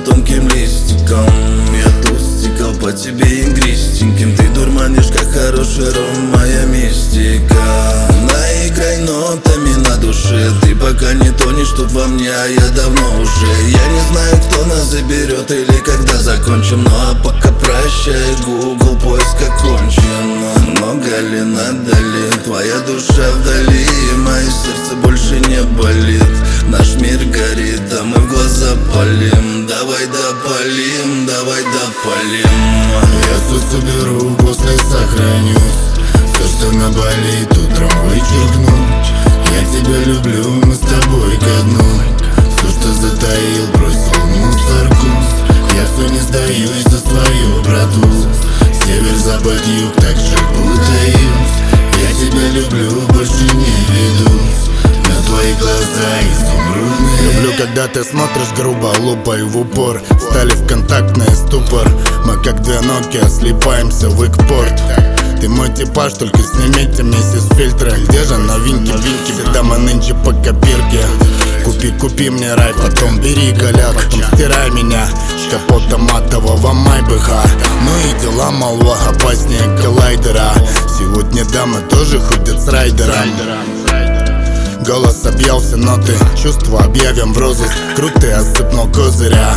тонким листиком. Я тустикал по тебе игристеньким. Ты дурманишь, как хороший ром, моя мистика. Наиграй нотами на душе. Ты пока не тонешь тут во мне, а я давно уже. Я не знаю, кто нас заберет или когда закончим. Ну а пока прощай, Google, поиск окончен. Много ли, надо ли, твоя душа вдали, мое сердце больше не болит. Наш мир горит, а мы в глаза палим. Давай допалим, давай допалим. Я все соберу, после сохранюсь. Все, что наболит, утром вычеркну. Я тебя люблю, мы с тобой ко дну. Все, что затаил, бросил в мусорку. Я все не сдаюсь за свою брату. Север, запад, юг, так же путаюсь. Я тебя люблю, больше не ведусь. На твои глаза изумрудные. Люблю, когда ты смотришь грубо, лупой в упор. Стали в контактный ступор. Мы как две Nokia слипаемся в экпорт. Ты мой типаж, только снимите миссис фильтры. Где же новинки, винки? Всегда мы нынче по копирке. Купи мне рай, потом бери голяк. Потом стирай меня с капота матового майбэха. Ну и дела, молва, опаснее коллайдера. Сегодня дамы тоже ходят с райдером. Голос объял все ноты, чувства объявим в розыск. Крутый осыпнул козыря.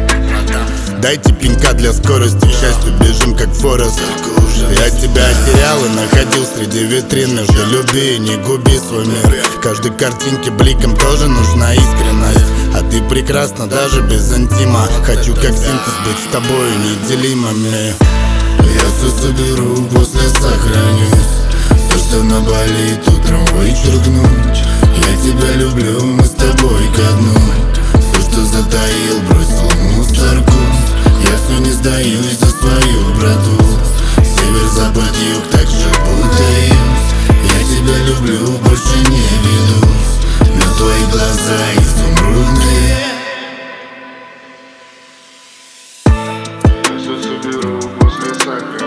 Дайте пинка для скорости, к счастью бежим как Форест. Я тебя терял и находил среди витрин. Между люби и не губи свой мир. Каждой картинке бликом тоже нужна искренность. А ты прекрасна даже без интима. Хочу как синтез быть с тобой неделимыми. Я все соберу, после сохранюсь. Все, что наболит, утром вычеркну. Я тебя люблю, мы с тобой ко дну. Все, что затаил, бросил в мусорку. Я все не сдаюсь за свою брату. Север, запад, юг, так же путаюсь. Я тебя люблю, больше не ведусь. На твои глаза изумрудные. Я все соберу, после сохранюсь.